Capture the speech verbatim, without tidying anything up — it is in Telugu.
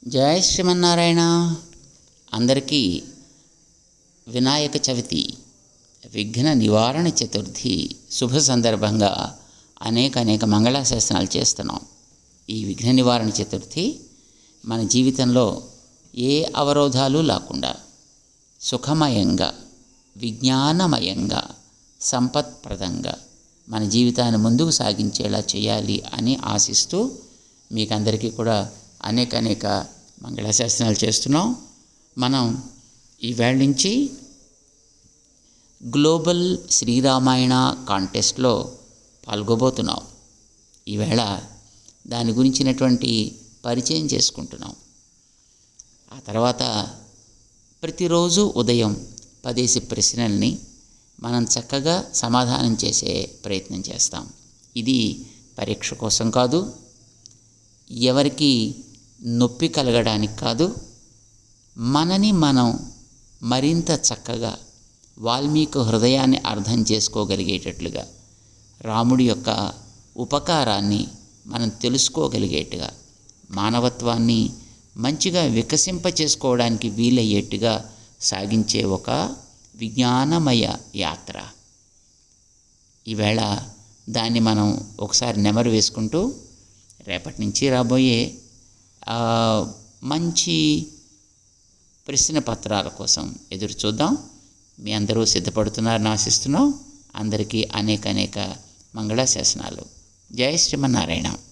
జయ శ్రీమన్నారాయణ. అందరికీ వినాయక చవితి, విఘ్న నివారణ చతుర్థి శుభ సందర్భంగా అనేక అనేక మంగళాశాసనాలు చేస్తున్నాం. ఈ విఘ్న నివారణ చతుర్థి మన జీవితంలో ఏ అవరోధాలు లేకుండా సుఖమయంగా, విజ్ఞానమయంగా, సంపత్ప్రదంగా మన జీవితాన్ని ముందుకు సాగించేలా చేయాలి అని ఆశిస్తూ మీకందరికీ కూడా అనేక అనేక మంగళాశాసనాలు చేస్తున్నాం. మనం ఈవేళ నుంచి గ్లోబల్ శ్రీరామాయణ కాంటెస్ట్లో పాల్గొబోతున్నాం. ఈవేళ దాని గురించినటువంటి పరిచయం చేసుకుంటున్నాం. ఆ తర్వాత ప్రతిరోజు ఉదయం పదేసి ప్రశ్నల్ని మనం చక్కగా సమాధానం చేసే ప్రయత్నం చేస్తాం. ఇది పరీక్ష కోసం కాదు, ఎవరికి నొప్పి కలగడానికి కాదు, మనని మనం మరింత చక్కగా వాల్మీకి హృదయాన్ని అర్థం చేసుకోగలిగేటట్లుగా, రాముడి యొక్క ఉపకారాన్ని మనం తెలుసుకోగలిగేట్టుగా, మానవత్వాన్ని మంచిగా వికసింప చేసుకోవడానికి వీలయ్యేట్టుగా సాగించే ఒక విజ్ఞానమయ యాత్ర. ఈవేళ దాన్ని మనం ఒకసారి నెమరు వేసుకుంటూ రేపటి నుంచి రాబోయే మంచి ప్రశ్న పత్రాల కోసం ఎదురు చూద్దాం. మీ అందరూ సిద్ధపడుతున్నారని ఆశిస్తున్నాం. అందరికీ అనేక అనేక మంగళాశాసనాలు. జయ శ్రీమన్నారాయణ.